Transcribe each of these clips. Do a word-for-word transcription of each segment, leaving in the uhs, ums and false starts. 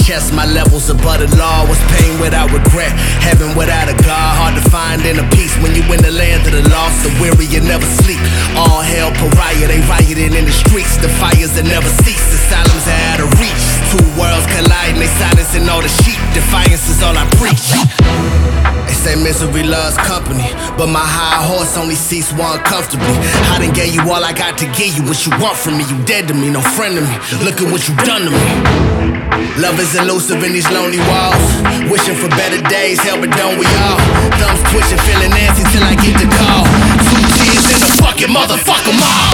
chest. My levels above the law was pain without regret, heaven without a God. Hard to find inner peace when you in the land of the lost. The weary, you never sleep. All hell pariah, they rioting in the streets. The fires that never cease, asylums are out of reach. Two worlds colliding, they silencing all the sheep. Defiance is all I preach. They say misery loves company, but my high horse only seats one comfortably. I done gave you all I got to give you. What you want from me, you dead to me, no friend to me. Look at what you done to me. Love is elusive in these lonely walls. Wishing for better days, hell but don't we all? Thumbs twitching, feeling antsy till I get the call. Two tears in the bucket, motherfucker mall.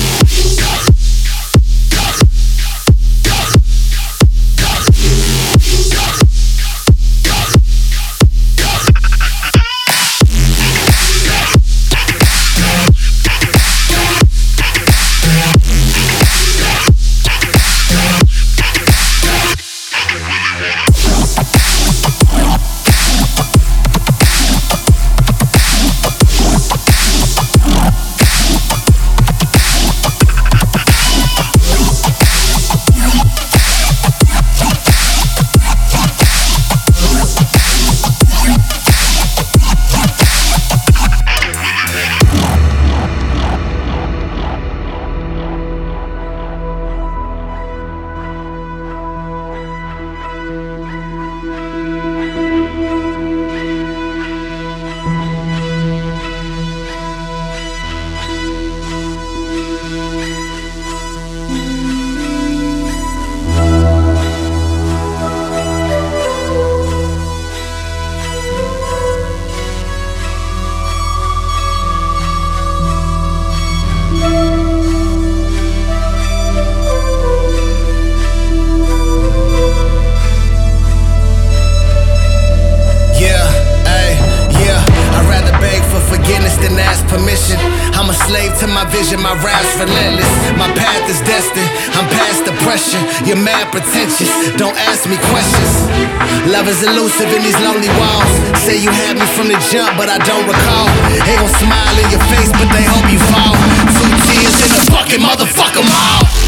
I'm a slave to my vision, my rap's relentless. My path is destined, I'm past depression. You're mad pretentious, don't ask me questions. Love is elusive in these lonely walls. Say you had me from the jump, but I don't recall. They gon' smile in your face, but they hope you fall. Two tears in the bucket, motherfucker, mall.